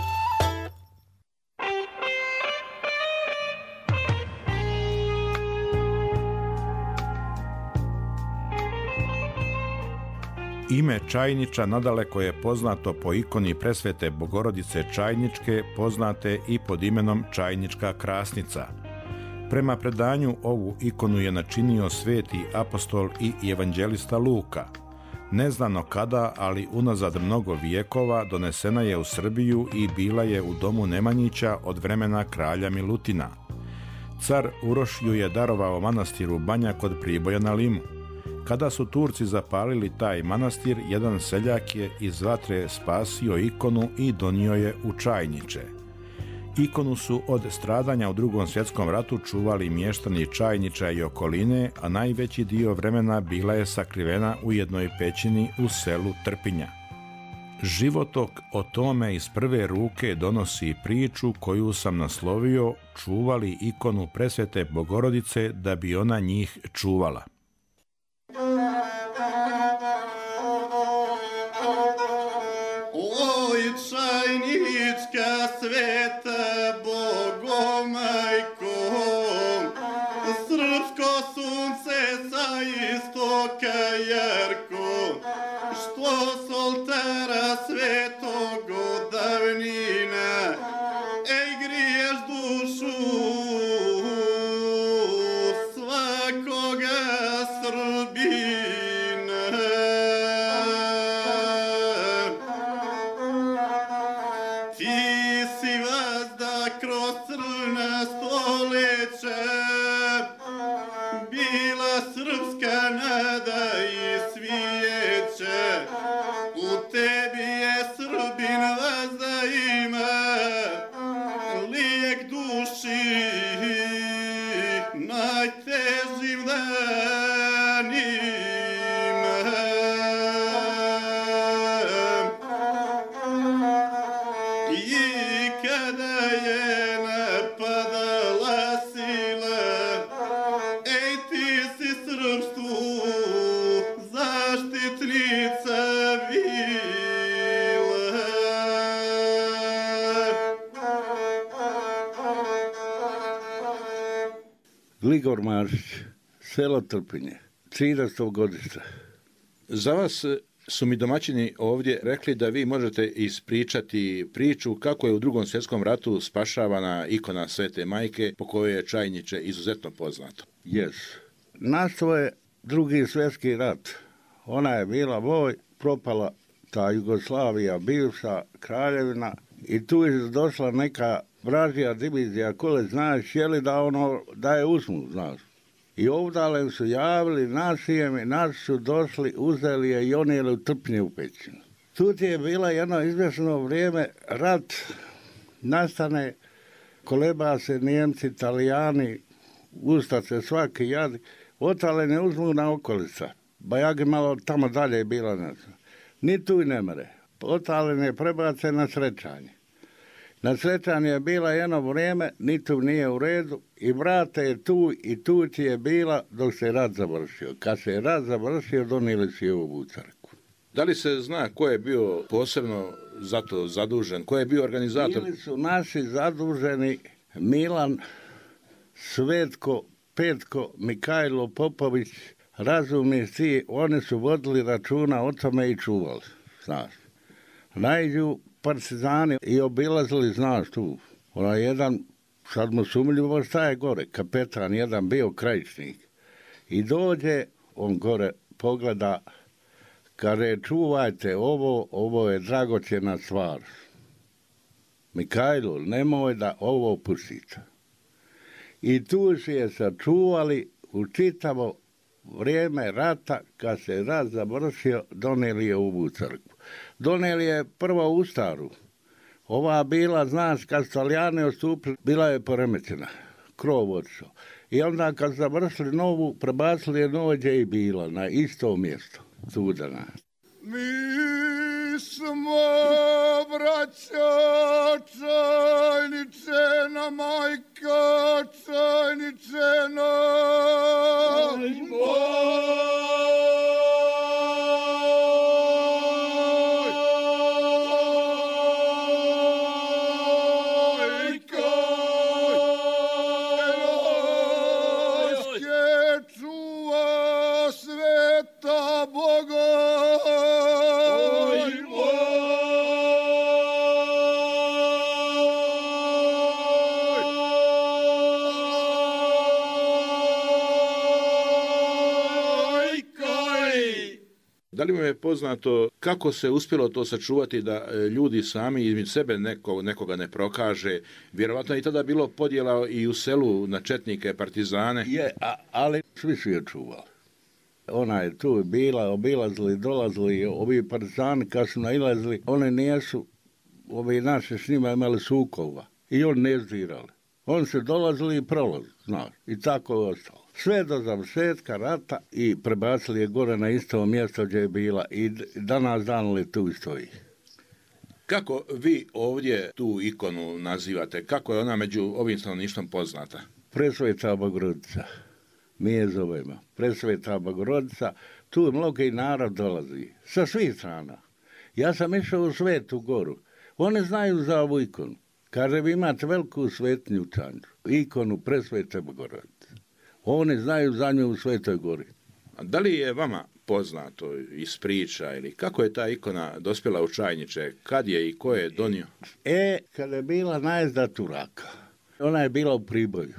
Ime Čajniča nadaleko je poznato po ikoni presvete Bogorodice Čajničke, poznate i pod imenom Čajnička krasnica. Prema predanju ovu ikonu je načinio sveti apostol i evanđelista Luka. Neznano kada, ali unazad mnogo vijekova donesena je u Srbiju i bila je u domu Nemanjića od vremena kralja Milutina. Car Uroš ju je darovao manastiru Banja kod Priboja na Limu. Kada su Turci zapalili taj manastir, jedan seljak je iz vatre spasio ikonu i donio je u Čajniče. Ikonu su od stradanja u Drugom svjetskom ratu čuvali mještani Čajniča i okoline, a najveći dio vremena bila je sakrivena u jednoj pećini u selu Trpinja. Životok o tome iz prve ruke donosi priču koju sam naslovio "Čuvali ikonu presvete Bogorodice da bi ona njih čuvala". Oj, Čajnička sveta Bogomajko, srpsko sunce sa istoka jarko, što s oltara svetog od davnina, ej griješ dušu svakoga Srbina. Ti si vazda kroz crna stoljeća bila srpska nada i svijeća. U tebi je Srbin vazda ima lijek duši najtežim danima. I kada je napadala sila, ej ti si srpstvu zaštitnica bila. Gligor Maršić, selo Trpinje, trinaesto godište. Za vas su mi domaćini ovdje rekli da vi možete ispričati priču kako je u Drugom svjetskom ratu spašavana ikona Svete Majke, po kojoj je Čajniče izuzetno poznato. Yes. Nastao je Drugi svjetski rat. Ona je bila boj, propala ta Jugoslavija, bivša kraljevina, i tu je došla neka vražija divizija, kole znaš, jeli da ono, da je uzmu, znaš. I ovdje su javili nasijem i nas su došli, uzeli je i oni u Trpnje u pećinu. Tu je bila jedno izvjesno vrijeme, rat nastane, koleba se Nijemci, Italijani, usta se svaki jad, otale ne uzmu na okolica. Bajag je malo tamo dalje bila, ne znam. Ni tu i ne mere. Otale ne prebace na Srećanje. Na Srećan je bila jedno vrijeme, ni tu nije u redu, i brate je tu i tu ti je bila dok se rat završio. Kad se je rat završio, donijeli si ovu crkvu. Da li se zna ko je bio posebno za to zadužen, ko je bio organizator? Bili su naši zaduženi Milan, Svetko, Petko, Mikajlo, Popović, razumni svi, oni su vodili računa o tome i čuvali, znaš. Najđu partizani i obilazili, znaš, tu. Ona jedan, sad mu sumljivo šta je gore, kapetan jedan bio krajišnik. I dođe, on gore pogleda, kaže, čuvajte ovo, ovo je dragocjena stvar. Mikajlo, nemoj da ovo pustite. I tu se je sačuvali u čitavo vrijeme rata, kad se rat završio, donijeli je ovu crkvu. Donijeli je prvo u Staru. Ova bila, znaš, kad su Talijani ostupili, bila je poremećena, krov otišao. I onda kad su završili novu, prebacili je nođe i bila na isto mjesto, sudana. Mi smo braća Čajničena, majka Čajničena. Da li vam je poznato kako se uspjelo to sačuvati da ljudi sami između sebe neko, nekoga ne prokaže? Vjerovatno je i tada bilo podjela i u selu na četnike, partizane. Je, a, ali svi su je čuvali. Ona je tu bila, obilazili, dolazili, ovi partizani kad su nailazili, one nijesu, ovi naši s njima imali sukova i on ne zdirali. On se dolazili i prolazili, znaš, i tako je ostalo. Sve do završetka rata i prebacili je gore na isto mjesto gdje je bila i danas dan li tu stoji. Kako vi ovdje tu ikonu nazivate? Kako je ona među ovim stanovništvom poznata? Presveta Bogorodica. Mi je zovemo. Presveta Bogorodica. Tu mnogi narod dolazi. Sa svih strana. Ja sam išao u Svetu Goru. Oni znaju za ovu ikonu. Kaže, vi imate veliku svetnju Čanđu. Ikonu Presvete Bogorodice. Oni znaju za nju u Svetoj Gori. A da li je vama poznato iz priča ili kako je ta ikona dospjela u Čajniče? Kad je i ko je donio? E, kada je bila najezda Turaka, ona je bila u Priboju.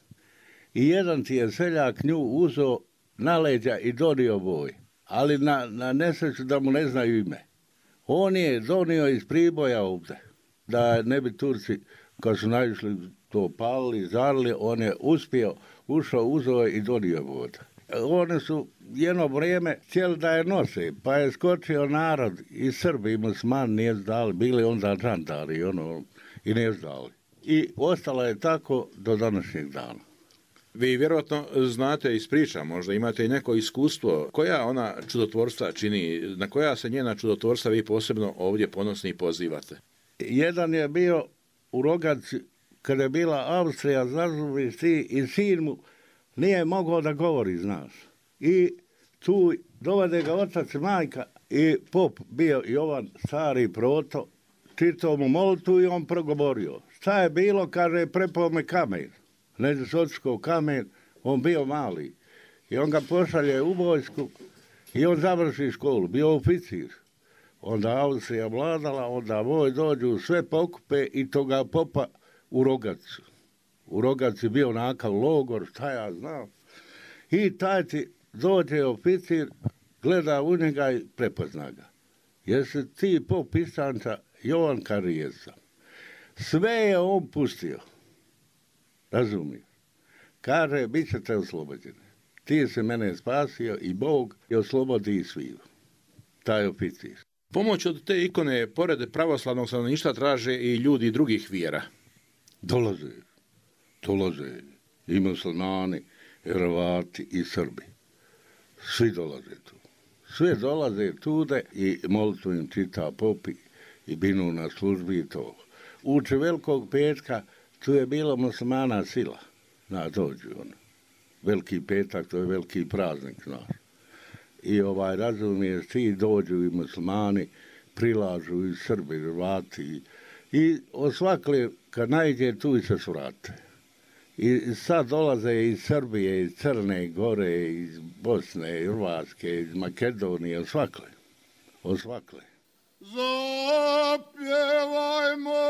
I jedan ti je seljak nju uzeo na leđa i donio voj. Ali na, na nesreću da mu ne znaju ime. On je donio iz Priboja ovdje. Da ne bi Turci, kad su naišli to palili, zarili, on je uspio, ušao, uzeo i donio voda. Oni su jedno vrijeme htjeli da je nose, pa je skočio narod i Srbi i muslimani nije zdali, bili onda žandari ono, i nije zdali. I ostala je tako do današnjeg dana. Vi vjerojatno znate iz priča, možda imate i neko iskustvo. Koja ona čudotvorstva čini, na koja se njena čudotvorstva vi posebno ovdje ponosni pozivate? Jedan je bio u Rogaci, kada je bila Austrija, zazubi si i sin mu nije mogao da govori, znaš. I tu dovede ga otac i majka i pop bio Jovan, stari proto, čitao mu molitvu i on progovorio. Šta je bilo, kaže, prepao me kamen. Neđe s otišao kamen, on bio mali. I on ga pošalje u vojsku i on završi školu, bio oficir. Onda Austrija vladala, onda voj dođu, sve pokupe i toga popa u Rogacu. U Rogaci bio onakav logor, šta ja znam. I taj ti dođe oficir, gleda u njega i prepozna ga. Jesi ti pop Istanča Jovan Karijeza. Sve je on pustio. Razumiješ? Kaže, bit ćete oslobođeni. Ti se mene spasio i Bog je oslobodi i sviju. Taj oficir. Pomoć od te ikone, pored pravoslavnog stanovništva, traže i ljudi drugih vjera. Dolaze, dolaze i muslimani, i Hrvati, i Srbi. Svi dolaze tu. Svi dolaze tude i molitvu im čita popi i binu na službi i to. uoči Velikog petka, tu je bilo muslimana sila. Na, dođu ono. Veliki petak, to je veliki praznik, znaš. I ovaj, razumiješ, ti dođu i muslimani, prilažu i Srbi, i Hrvati. I osvakle, kad najde, tu i se svrate. I sad dolaze iz Srbije, iz Crne Gore, iz Bosne, Hrvatske, iz Makedonije, osvakle. Osvakle. Zapjevajmo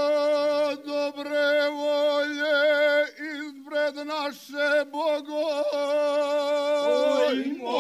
dobre volje ispred naše bogojmo.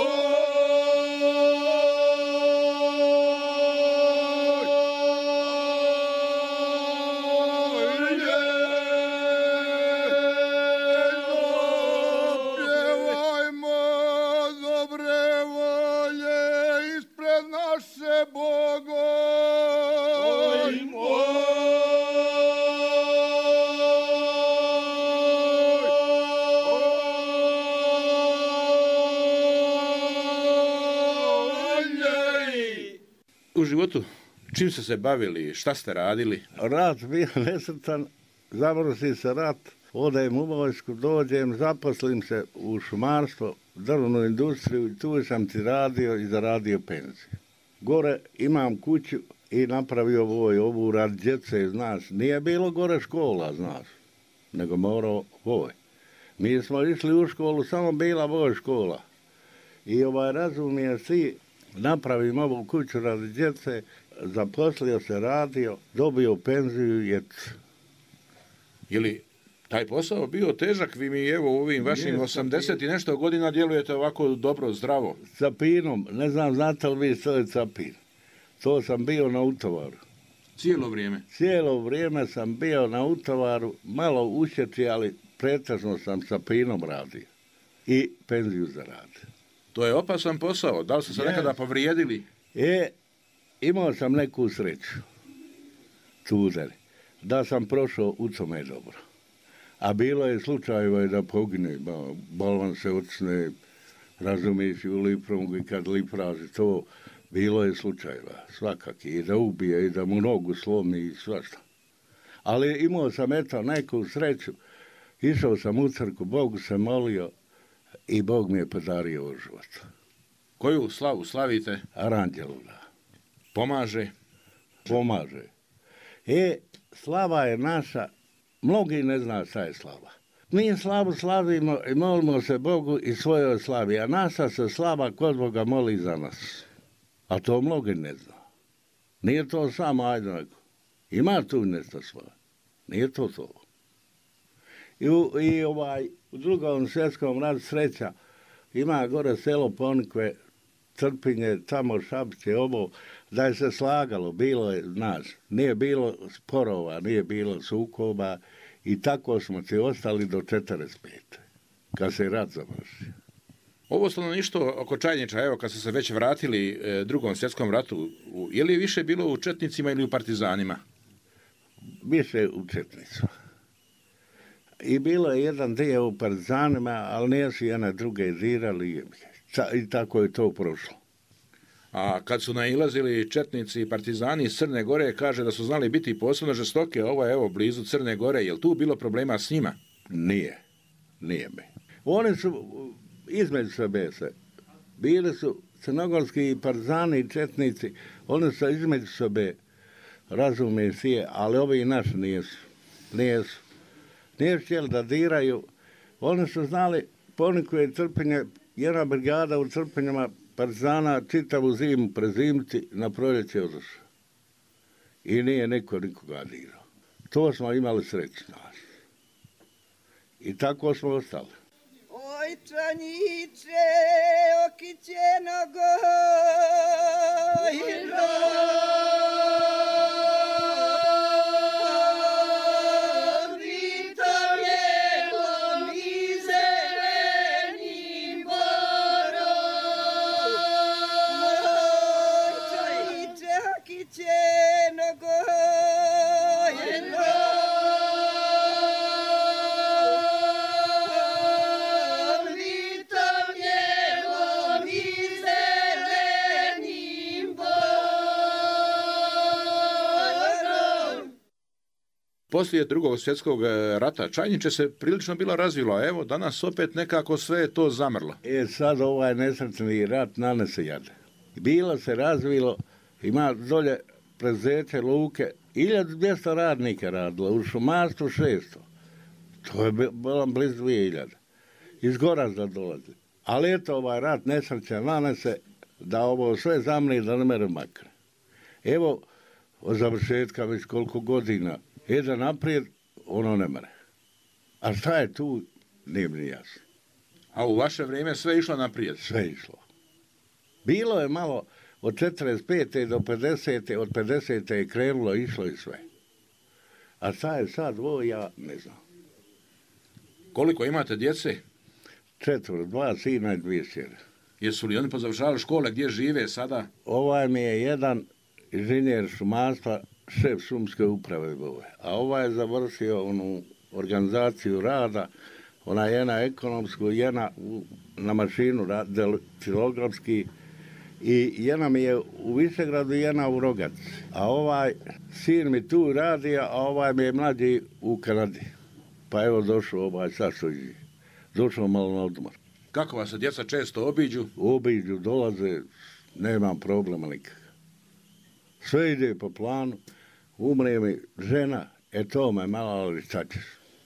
U životu, čim ste se bavili, šta ste radili? Rat bio nesretan, zamrsi se rat, odajem u vojsku, dođem, zaposlim se u šumarstvo, drvnu industriju i tu sam ti radio i zaradio penziju. Gore imam kuću i napravio voj, ovu rad djece, znaš, nije bilo gore škola, znaš, nego morao voj. Mi smo išli u školu, samo bila voj škola. I ovaj razumije si, napravim ovu kuću radi djece, zaposlio se, radio, dobio penziju i et. Je li taj posao bio težak? Vi mi evo u ovim vašim osamdeset i nešto godina djelujete ovako dobro, zdravo. Capinom, ne znam, znate li vi što je capin? To sam bio na utovaru. Cijelo vrijeme? Cijelo vrijeme sam bio na utovaru, malo ušeći, ali pretežno sam capinom radio. I penziju zaradio. To je opasan posao. Da li ste se yes. nekada povrijedili? E, imao sam neku sreću. Tudeli. Da sam prošao u tome dobro. A bilo je slučajeva da pogine, balvan se odsne, razumiješ, u liprongu i kad lipraži to, bilo je slučajeva, svakaki, i da ubije, i da mu nogu slomi i svašta. Ali imao sam eto neku sreću, išao sam u crku, Bogu se molio i Bog mi je podario u život. Koju slavu slavite? Aranđelu, da. Pomaže? Pomaže. E, slava je naša, mnogi ne zna šta je slava. Mi slavu slavimo i molimo se Bogu i svojoj slavi, a naša se slava kod Boga moli za nas. A to mnogi ne zna. Nije to samo ajde nego. Ima tu nešto svoje. Nije to to. I, u, i ovaj, u drugom svjetskom ratu sreća ima gore selo Ponikve, Trpinje, tamo Šapće, ovo, da je se slagalo, bilo je, znaš, nije bilo sporova, nije bilo sukoba i tako smo se ostali do četrdeset pete kad se rat završio. Ovo stanovništvo oko Čajniča, evo kad ste se već vratili e, drugom svjetskom ratu, u, je li više bilo u četnicima ili u partizanima? Više u četnicima. I bilo je jedan dio u partizanima, ali nije su jedne druge dirali i tako je to prošlo. A kad su nailazili četnici i partizani iz Crne Gore, kaže da su znali biti posebno žestoke, ovo je evo blizu Crne Gore, je li tu bilo problema s njima? Nije, nije mi. Oni su između sebe se, bili su crnogorski partizani i četnici, oni su između sebe, razumije sije, ali ovi naši nijesu, nijesu. Nije htjeli da diraju, oni su znali Ponikve i Trpinje, jedna brigada u Trpinjama partizana čitavu zimu prezimiti, na proljeće odošao. I nije niko nikoga dirao. To smo imali sreći nas. I tako smo ostali. Oj, Čanjiće, okićeno gojno, Poslije drugog svjetskog rata Čajniče se prilično bilo razvilo, a evo danas opet nekako sve je to zamrlo. E sad ovaj nesretni rat nanese jade. Bilo se razvilo, ima dolje prezeće luke, hiljadu dvjesto radnika radilo, u šumarstvu šesto. To je bilo blizu dvije hiljade. Iz Gorazda dolazi. Ali eto ovaj rat nesreća nanese da ovo sve zamri da ne mere makne. Evo, od završetka već koliko godina ide naprijed, ono ne mere. A šta je tu, nije mi jasno. A u vaše vrijeme sve išlo naprijed? Sve išlo. Bilo je malo od četrdeset pete do pedesete, od pedesete je krenulo, išlo i sve. A šta je sad, ovo ja ne znam. Koliko imate djece? Četvr, dva sina i dvije sjere. Jesu li oni pozavršavali škole, gdje žive sada? Ovaj mi je jedan inženjer šumarstva, šef šumske uprave bove. A ovaj je završio onu organizaciju rada, ona jedna ekonomsku, jedna na mašinu, datilografski, i jedna mi je u Višegradu, jedna u Rogaci. A ovaj sin mi tu radi, a ovaj mi je mlađi u Kanadi. Pa evo došao ovaj sad što je. Došao malo na odmor. Kako vas se djeca često obiđu? Obiđu, dolaze, nemam problema nikak. Sve ide po planu, umre mi žena, e to me malo, ali šta ćeš?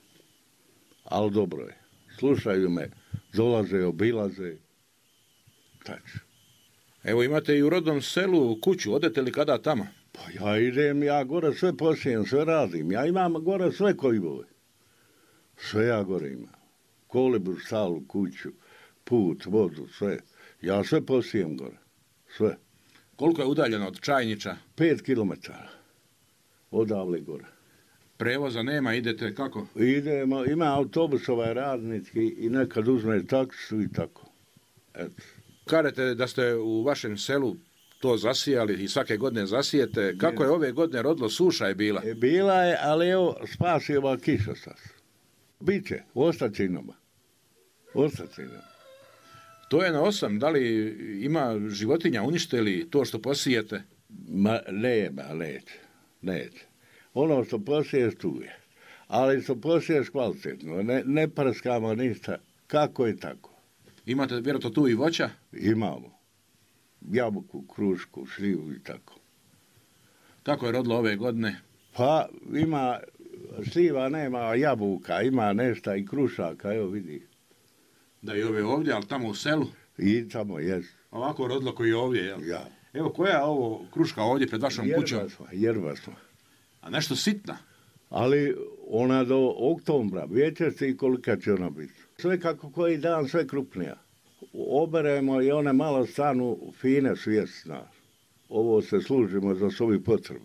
Ali dobro je. Slušaju me, dolaze, obilaze, šta ćeš? Evo imate i u rodnom selu kuću, odete li kada tamo? Pa ja idem, ja gore sve posijem, sve radim. Ja imam gore sve koji bove. Sve ja gore imam. Kolibu, stalu, kuću, put, vodu, sve. Ja sve posijem gore. Sve. Koliko je udaljeno od Čajniča? Pet kilometara. Odavle gore. Prevoza nema, idete kako? Idemo, ima autobus ovaj radnički i nekad uzme taksu i tako. Eto. Kažete da ste u vašem selu to zasijali i svake godine zasijete. Kako je ove godine rodilo, suša je bila? E, bila je, ali evo, spasi ova kiša sad. Biće, ostaće i nama. Ostaće i nama. To je na osam, da li ima životinja, uništili to što posijete? Ma, nema, neće, neće. Ono što posiješ tu je. Ali što posiješ kvalitetno, ne, ne prskamo ništa, kako i tako. Imate vjerojatno tu i voća? Imamo. Jabuku, krušku, šljivu i tako. Kako je rodilo ove godine? Pa ima, šljiva nema, jabuka, ima nešto i krušaka, evo vidi. Da i ove ovdje, ali tamo u selu? I tamo, jes. Ovako rodilo koji je ovdje, jel? Ja. Evo, koja je ovo kruška ovdje pred vašom jerba kućom? Smo, jerba smo. A nešto sitna? Ali ona do oktobra, vidite i kolika će ona biti. Sve kako koji dan, sve krupnija. Oberemo i one malo stanu fine svijest, znaš. Ovo se služimo za svoju potrebu.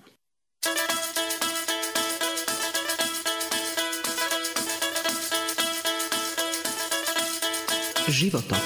Životok.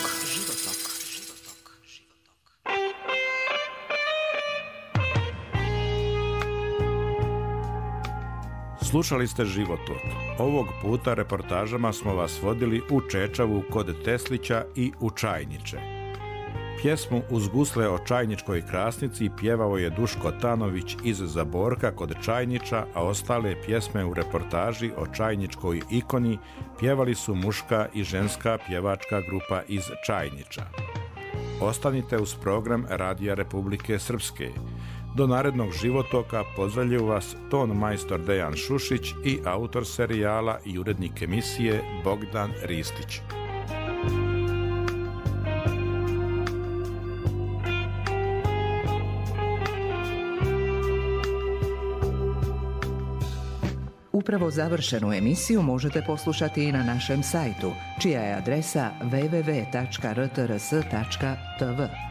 Slušali ste Životok. Ovog puta reportažama smo vas vodili u Čečavu kod Teslića i u Čajniče. Pjesmu Uz gusle o Čajničkoj krasnici pjevao je Duško Tanović iz Zaborka kod Čajniča, a ostale pjesme u reportaži o Čajničkoj ikoni pjevali su muška i ženska pjevačka grupa iz Čajniča. Ostanite uz program Radija Republike Srpske. Do narednog Životoka pozdravljaju vas ton majstor Dejan Šušić i autor serijala i urednik emisije Bogdan Ristić. Upravo završenu emisiju možete poslušati i na našem sajtu, čija je adresa w w w tačka r t r s tačka t v.